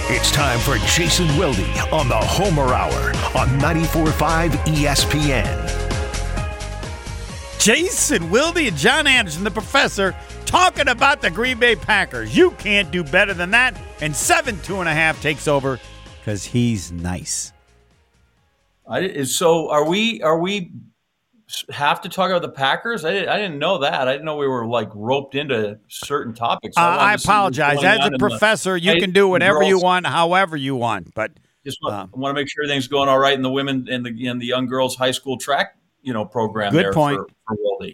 It's time for Jason Wilde on the Homer Hour on 94.5 ESPN. Jason Wilde and John Anderson, the professor, talking about the Green Bay Packers. You can't do better than that. And 7-2.5 takes over because he's nice. So are we have to talk about the Packers? I didn't know that. I didn't know we were like roped into certain topics. I apologize. As a professor, you can do whatever you want, however you want. But just want to make sure everything's going all right in the women and the young girls high school track program. Good there point. For Wilde.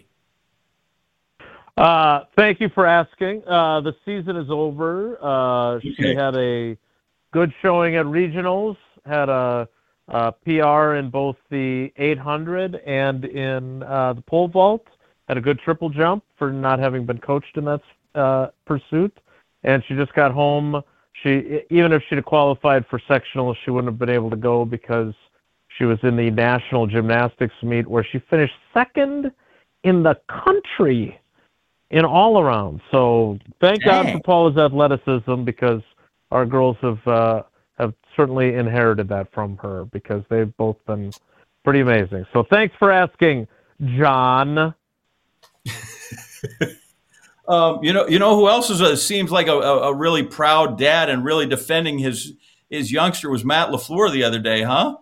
Thank you for asking. The season is over. She had a good showing at regionals. Had a PR in both the 800 and in the pole vault. Had a good triple jump for not having been coached in that pursuit. And she just got home. Even if she'd have qualified for sectionals, she wouldn't have been able to go because she was in the national gymnastics meet where she finished second in the country in all around. So thank God for Paula's athleticism, because our girls have certainly inherited that from her, because they've both been pretty amazing. So thanks for asking, John. You know who else seems like a really proud dad and really defending his youngster was Matt LaFleur the other day, huh?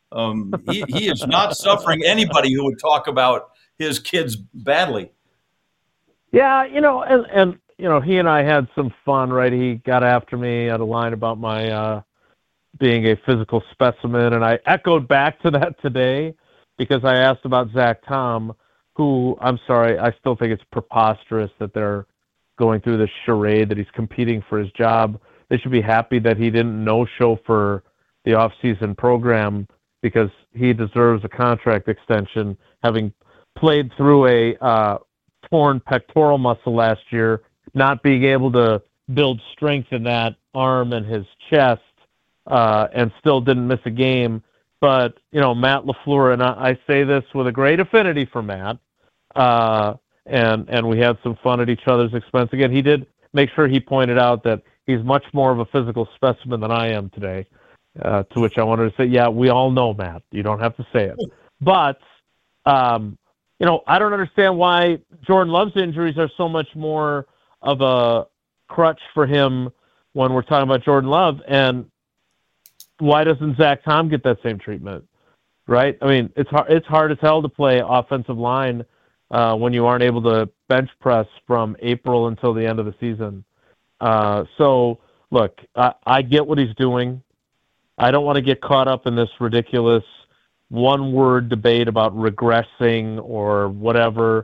He is not suffering anybody who would talk about his kids badly. Yeah, and he and I had some fun, right? He got after me at a line about my being a physical specimen, and I echoed back to that today because I asked about Zach Tom, who, I'm sorry, I still think it's preposterous that they're going through this charade that he's competing for his job. They should be happy that he didn't no-show for the off-season program, because he deserves a contract extension, having played through a torn pectoral muscle last year, not being able to build strength in that arm and his chest, and still didn't miss a game. But, Matt LaFleur, and I say this with a great affinity for Matt, and we had some fun at each other's expense. Again, he did make sure he pointed out that he's much more of a physical specimen than I am today, to which I wanted to say, yeah, we all know, Matt. You don't have to say it. But, I don't understand why Jordan Love's injuries are so much more of a crutch for him when we're talking about Jordan Love, and why doesn't Zach Tom get that same treatment, right? I mean, it's hard as hell to play offensive line when you aren't able to bench press from April until the end of the season. So, look, I get what he's doing. I don't want to get caught up in this ridiculous one-word debate about regressing or whatever.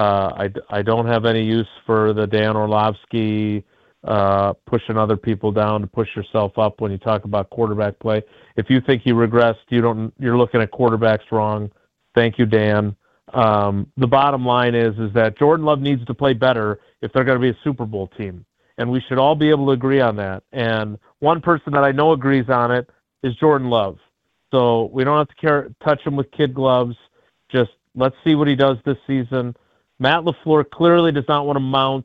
I don't have any use for the Dan Orlovsky pushing other people down to push yourself up when you talk about quarterback play. If you think he regressed, you're looking at quarterbacks wrong. Thank you, Dan. The bottom line is that Jordan Love needs to play better if they're going to be a Super Bowl team, and we should all be able to agree on that. And one person that I know agrees on it is Jordan Love. So we don't have to touch him with kid gloves. Just let's see what he does this season. Matt LaFleur clearly does not want to mount,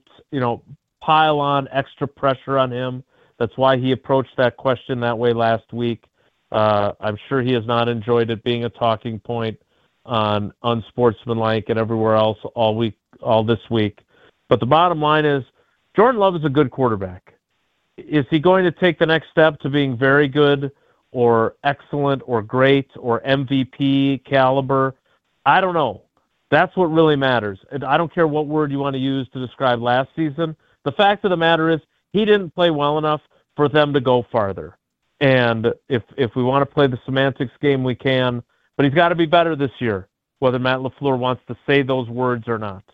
pile on extra pressure on him. That's why he approached that question that way last week. I'm sure he has not enjoyed it being a talking point on Unsportsmanlike and everywhere else all this week. But the bottom line is Jordan Love is a good quarterback. Is he going to take the next step to being very good or excellent or great or MVP caliber? I don't know. That's what really matters. And I don't care what word you want to use to describe last season. The fact of the matter is he didn't play well enough for them to go farther. And if we want to play the semantics game, we can. But he's got to be better this year, whether Matt LaFleur wants to say those words or not.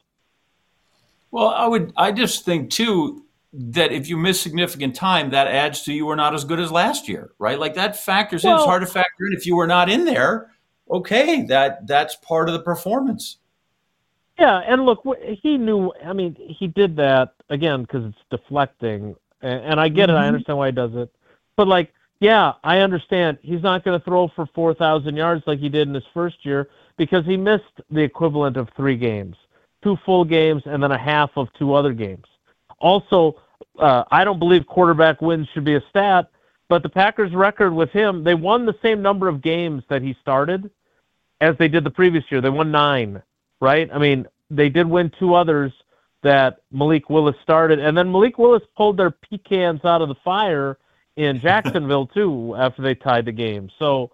Well, I just think, too, that if you miss significant time, that adds to you were not as good as last year, right? Like that factors in. It's hard to factor in if you were not in there. Okay, that's part of the performance. Yeah, and look, he knew. I mean, he did that again because it's deflecting, and I get it. I understand why he does it, but yeah, I understand he's not going to throw for 4,000 yards like he did in his first year because he missed the equivalent of 3 games, 2 full games, and then a half of 2 other games. Also, I don't believe quarterback wins should be a stat, But the Packers' record with him, they won the same number of games that he started as they did the previous year. They won 9, right? I mean, they did win 2 others that Malik Willis started, and then Malik Willis pulled their pecans out of the fire in Jacksonville too after they tied the game. So,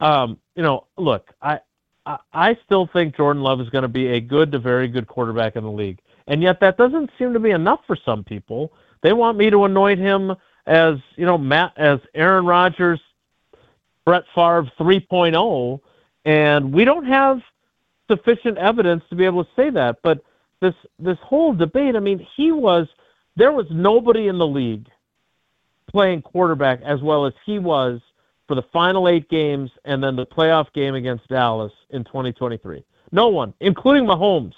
look, I still think Jordan Love is going to be a good to very good quarterback in the league, and yet that doesn't seem to be enough for some people. They want me to anoint him as as Aaron Rodgers, Brett Favre 3.0, and we don't have sufficient evidence to be able to say that. But this whole debate, I mean, there was nobody in the league playing quarterback as well as he was for the final 8 games and then the playoff game against Dallas in 2023. No one, including Mahomes.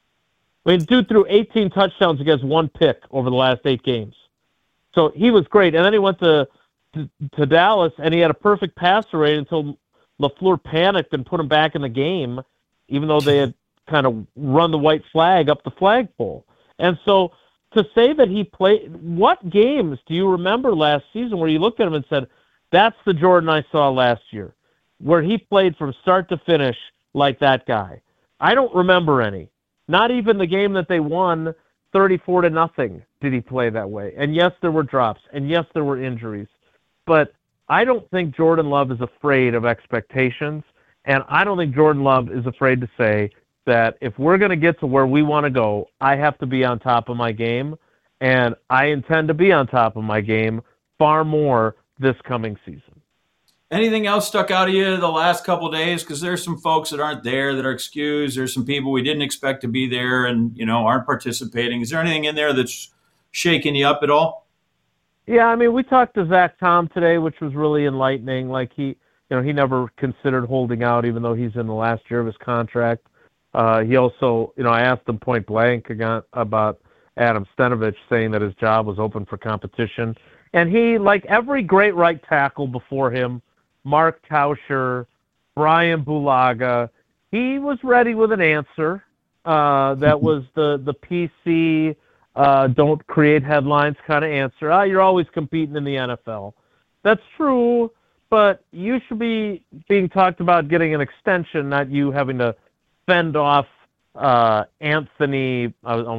I mean, dude threw 18 touchdowns against 1 pick over the last 8 games. So he was great. And then he went to Dallas, and he had a perfect passer rate until LaFleur panicked and put him back in the game, even though they had kind of run the white flag up the flagpole. And so to say that he played, what games do you remember last season where you looked at him and said, that's the Jordan I saw last year, where he played from start to finish like that guy? I don't remember any. Not even the game that they won 34-0 did he play that way. And yes, there were drops, and yes, there were injuries. But I don't think Jordan Love is afraid of expectations, and I don't think Jordan Love is afraid to say that if we're going to get to where we want to go, I have to be on top of my game, and I intend to be on top of my game far more this coming season. Anything else stuck out of you the last couple of days? Because there's some folks that aren't there that are excused. There's some people we didn't expect to be there and, aren't participating. Is there anything in there that's shaking you up at all? Yeah, I mean, we talked to Zach Tom today, which was really enlightening. Like he never considered holding out, even though he's in the last year of his contract. He also, I asked him point blank about Adam Stenavich saying that his job was open for competition. And he, like every great right tackle before him, Mark Tauscher, Brian Bulaga, he was ready with an answer. That was the PC, don't create headlines kind of answer. You're always competing in the NFL. That's true, but you should be being talked about getting an extension, not you having to fend off Anthony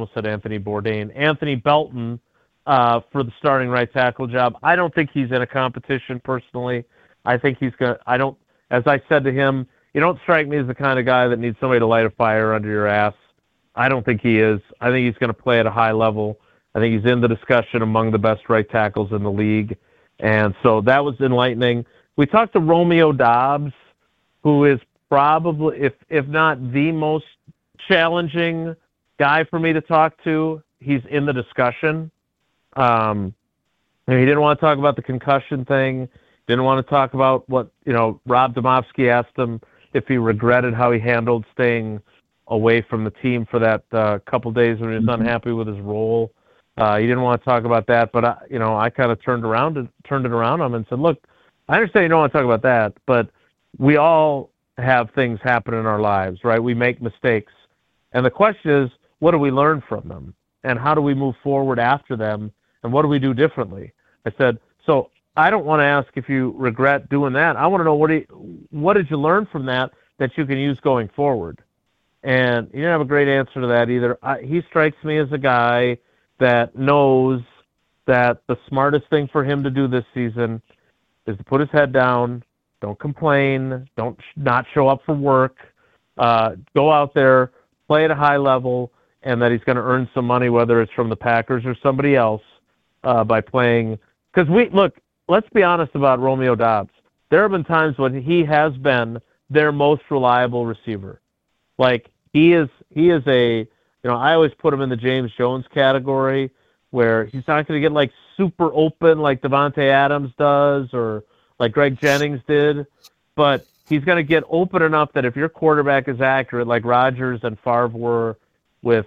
Belton for the starting right tackle job. I don't think he's in a competition personally. I think as I said to him, you don't strike me as the kind of guy that needs somebody to light a fire under your ass. I don't think he is. I think he's going to play at a high level. I think he's in the discussion among the best right tackles in the league. And so that was enlightening. We talked to Romeo Doubs, who is probably, if not the most challenging guy for me to talk to. He's in the discussion. He didn't want to talk about the concussion thing. Didn't want to talk about what, Rob Domofsky asked him if he regretted how he handled staying away from the team for that couple days when he was unhappy with his role. He didn't want to talk about that, but I kind of turned it around on him and said, look, I understand you don't want to talk about that, but we all have things happen in our lives, right? We make mistakes. And the question is, what do we learn from them? And how do we move forward after them? And what do we do differently? I said, so I don't want to ask if you regret doing that. I want to know what did you learn from that you can use going forward? And he didn't have a great answer to that either. He strikes me as a guy that knows that the smartest thing for him to do this season is to put his head down, don't complain, not show up for work, go out there, play at a high level, and that he's going to earn some money, whether it's from the Packers or somebody else, by playing. Because let's be honest about Romeo Doubs. There have been times when he has been their most reliable receiver. Like he is I always put him in the James Jones category where he's not going to get like super open like Devontae Adams does or like Greg Jennings did, but he's going to get open enough that if your quarterback is accurate, like Rodgers and Favre were with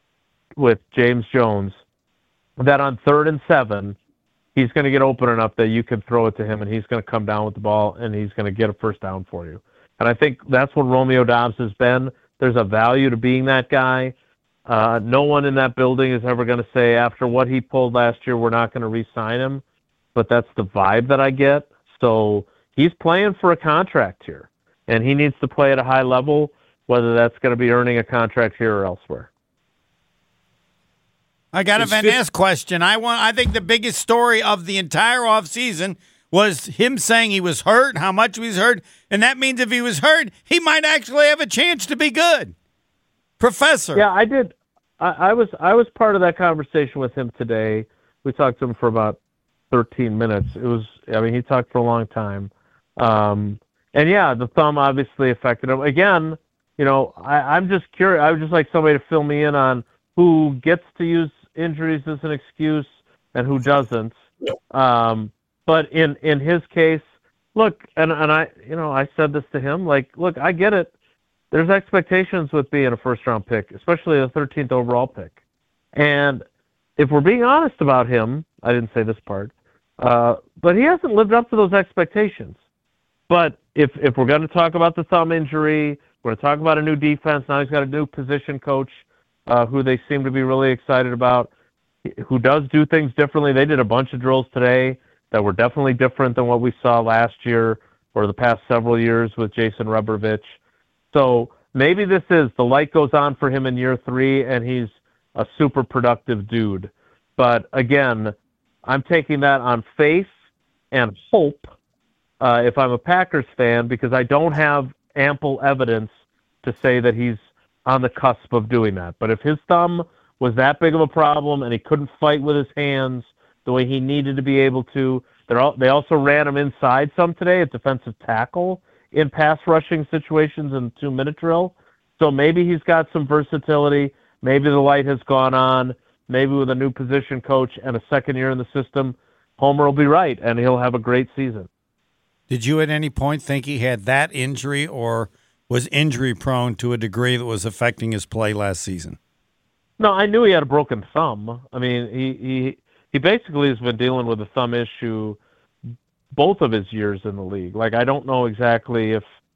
James Jones, that on 3rd and 7, he's going to get open enough that you can throw it to him and he's going to come down with the ball and he's going to get a first down for you. And I think that's what Romeo Doubs has been. There's a value to being that guy. No one in that building is ever going to say after what he pulled last year, we're not going to re-sign him. but that's the vibe that I get. So he's playing for a contract here, and he needs to play at a high level, whether that's going to be earning a contract here or elsewhere. I got a Van Ness question. I think the biggest story of the entire offseason was him saying he was hurt, how much he was hurt, and that means if he was hurt, he might actually have a chance to be good. Professor. Yeah, I did. I was part of that conversation with him today. We talked to him for about 13 minutes. He talked for a long time. And yeah, the thumb obviously affected him. Again, I'm just curious. I would just like somebody to fill me in on who gets to use injuries as an excuse and who doesn't. But in his case, look, and I said this to him, look, I get it. There's expectations with being a first-round pick, especially the 13th overall pick. And if we're being honest about him, I didn't say this part, but he hasn't lived up to those expectations. But if we're going to talk about the thumb injury, we're going to talk about a new defense. Now he's got a new position coach who they seem to be really excited about, who does do things differently. They did a bunch of drills today that were definitely different than what we saw last year or the past several years with Jason Rebrovich. So maybe this is the light goes on for him in year 3, and he's a super productive dude. But again, I'm taking that on faith and hope if I'm a Packers fan, because I don't have ample evidence to say that he's on the cusp of doing that. But if his thumb was that big of a problem and he couldn't fight with his hands the way he needed to be able to, they also ran him inside some today at defensive tackle in pass rushing situations in 2-minute drill. So maybe he's got some versatility. Maybe the light has gone on. Maybe with a new position coach and a second year in the system, Homer will be right, and he'll have a great season. Did you at any point think he had that injury or was injury prone to a degree that was affecting his play last season? No, I knew he had a broken thumb. I mean, he basically has been dealing with a thumb issue both of his years in the league. I don't know exactly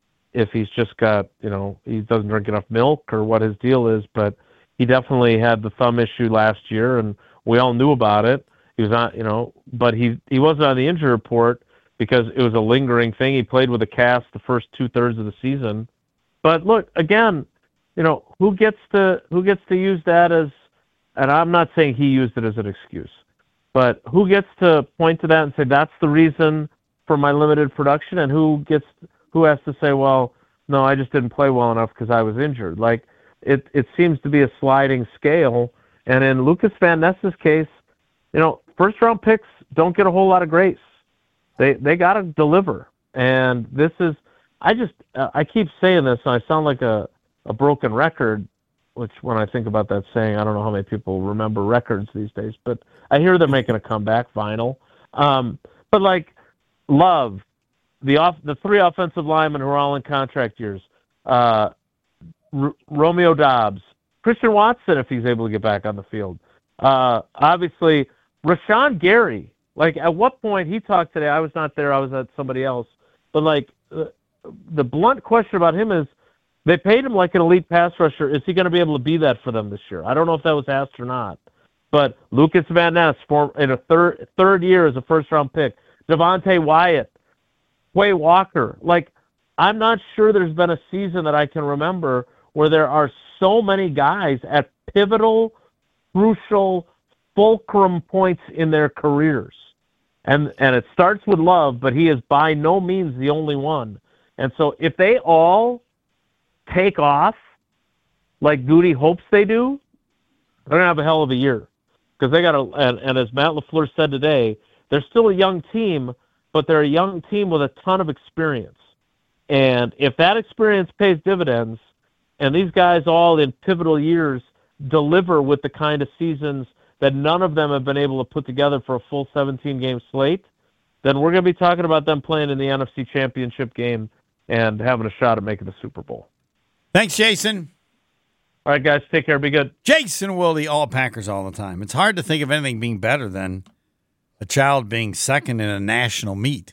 if he's just got, he doesn't drink enough milk or what his deal is, but he definitely had the thumb issue last year, and we all knew about it. He was not, but he wasn't on the injury report because it was a lingering thing. He played with a cast the first 2/3 of the season. But look, again, who gets to use that as, and I'm not saying he used it as an excuse, but who gets to point to that and say that's the reason for my limited production, and who has to say, well, no, I just didn't play well enough because I was injured. It seems to be a sliding scale, and in Lucas Van Ness's case, first round picks don't get a whole lot of grace. They got to deliver, and this is I keep saying this, and I sound like a broken record, which when I think about that saying, I don't know how many people remember records these days, but I hear they're making a comeback, vinyl. But Love, the 3 offensive linemen who are all in contract years, Romeo Doubs, Christian Watson, if he's able to get back on the field. Obviously, Rashawn Gary. At what point he talked today, I was not there, I was at somebody else. But, the blunt question about him is, they paid him like an elite pass rusher. Is he going to be able to be that for them this year? I don't know if that was asked or not. But Lucas Van Ness, in a third year as a first-round pick. Devontae Wyatt, Quay Walker. I'm not sure there's been a season that I can remember where there are so many guys at pivotal, crucial, fulcrum points in their careers. And it starts with Love, but he is by no means the only one. And so if they all take off like Goody hopes they do, they're going to have a hell of a year. Because they got to, and as Matt LaFleur said today, they're still a young team, but they're a young team with a ton of experience. And if that experience pays dividends, and these guys all in pivotal years deliver with the kind of seasons that none of them have been able to put together for a full 17-game slate, then we're going to be talking about them playing in the NFC Championship game and having a shot at making the Super Bowl. Thanks, Jason. All right, guys, take care. Be good. Jason Wilde, all Packers all the time. It's hard to think of anything being better than a child being second in a national meet.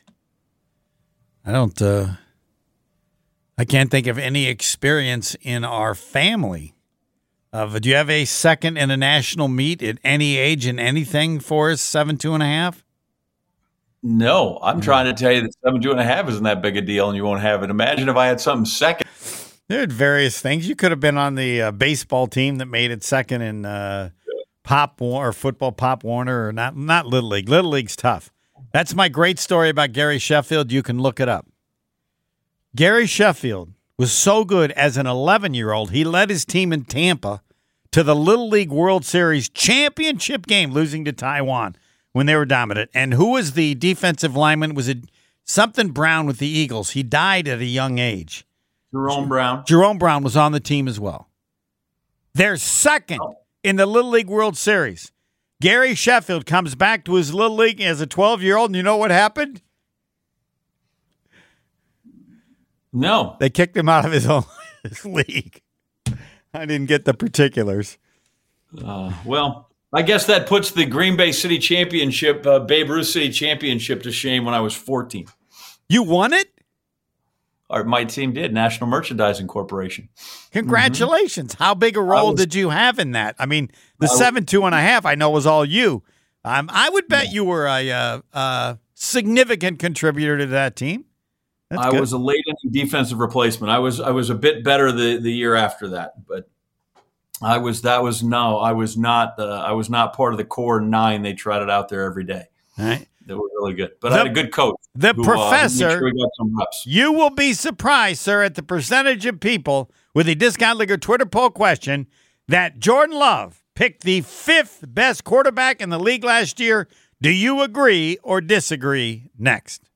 I can't think of any experience in our family. Do you have a second in a national meet at any age in anything for us, 7, 2.5? No, I'm trying to tell you that 72.5 isn't that big a deal, and you won't have it. Imagine if I had something second. There are various things. You could have been on the baseball team that made it second in football Pop Warner, or not Little League. Little League's tough. That's my great story about Gary Sheffield. You can look it up. Gary Sheffield was so good as an 11-year-old, he led his team in Tampa to the Little League World Series championship game, losing to Taiwan when they were dominant. And who was the defensive lineman? Was it something Brown with the Eagles? He died at a young age. Jerome Brown. Jerome Brown was on the team as well. They're second in the Little League World Series. Gary Sheffield comes back to his Little League as a 12-year-old, and you know what happened? No. They kicked him out of his own league. I didn't get the particulars. Well, I guess that puts the Green Bay City Championship, Babe Ruth City Championship, to shame when I was 14. You won it? My team did, National Merchandising Corporation. Congratulations. How big a role did you have in that? I mean, the 7.5 I know was all you. I would bet you were a significant contributor to that team. I was a late inning defensive replacement. I was a bit better the year after that, but I was not part of the core 9. They trotted out there every day. All right. They were really good, but I had a good coach. The professor, made sure we got some reps. You will be surprised, sir, at the percentage of people with a Discount Liquor Twitter poll question that Jordan Love picked the 5th best quarterback in the league last year. Do you agree or disagree? Next.